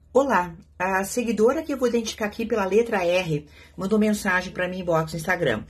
Olá, a seguidora que eu vou identificar aqui pela letra R mandou mensagem para mim inbox no Instagram.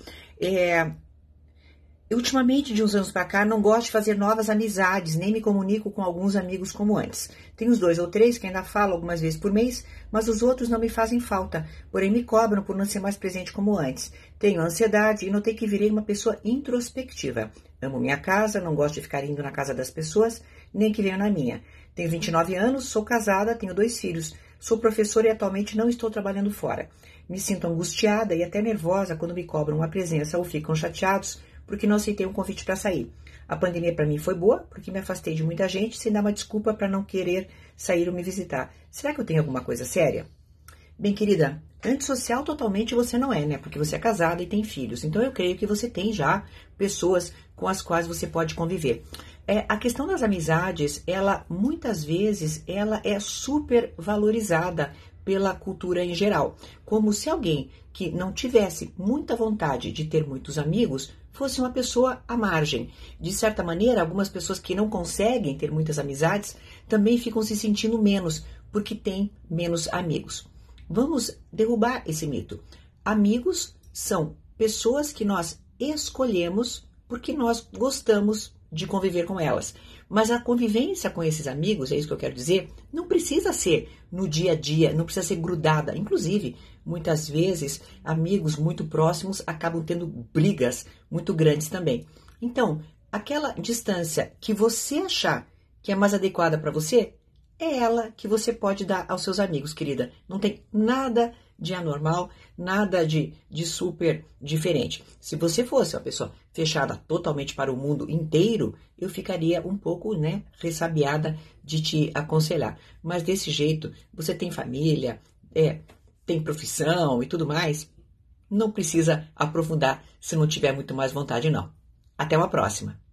Ultimamente, de uns anos para cá, não gosto de fazer novas amizades, nem me comunico com alguns amigos como antes. Tenho uns 2 ou 3 que ainda falo algumas vezes por mês, mas os outros não me fazem falta, porém me cobram por não ser mais presente como antes. Tenho ansiedade e notei que virei uma pessoa introspectiva. Amo minha casa, não gosto de ficar indo na casa das pessoas, nem que venham na minha. Tenho 29 anos, sou casada, tenho 2 filhos. Sou professora e atualmente não estou trabalhando fora. Me sinto angustiada e até nervosa quando me cobram a presença ou ficam chateados porque não aceitei um convite para sair. A pandemia para mim foi boa, porque me afastei de muita gente sem dar uma desculpa para não querer sair ou me visitar. Será que eu tenho alguma coisa séria? Bem, querida, antissocial totalmente você não é, né? Porque você é casada e tem filhos. Então eu creio que você tem já pessoas com as quais você pode conviver. A questão das amizades, ela muitas vezes ela é super valorizada pela cultura em geral. Como se alguém que não tivesse muita vontade de ter muitos amigos fosse uma pessoa à margem. De certa maneira, algumas pessoas que não conseguem ter muitas amizades também ficam se sentindo menos, porque têm menos amigos. Vamos derrubar esse mito. Amigos são pessoas que nós escolhemos porque nós gostamos de conviver com elas. Mas a convivência com esses amigos, é isso que eu quero dizer, não precisa ser no dia a dia, não precisa ser grudada. Inclusive, muitas vezes, amigos muito próximos acabam tendo brigas muito grandes também. Então, aquela distância que você achar que é mais adequada para você, é ela que você pode dar aos seus amigos, querida. Não tem nada de anormal, nada de super diferente. Se você fosse uma pessoa fechada totalmente para o mundo inteiro, eu ficaria um pouco, ressabiada de te aconselhar. Mas desse jeito, você tem família, tem profissão e tudo mais, não precisa aprofundar se não tiver muito mais vontade, não. Até uma próxima.